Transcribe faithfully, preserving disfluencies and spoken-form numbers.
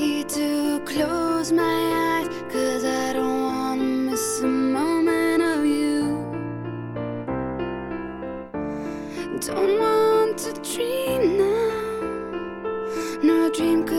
need to close my eyes, 'cause I don't wanna miss a moment of you. Don't want to dream now, no dream could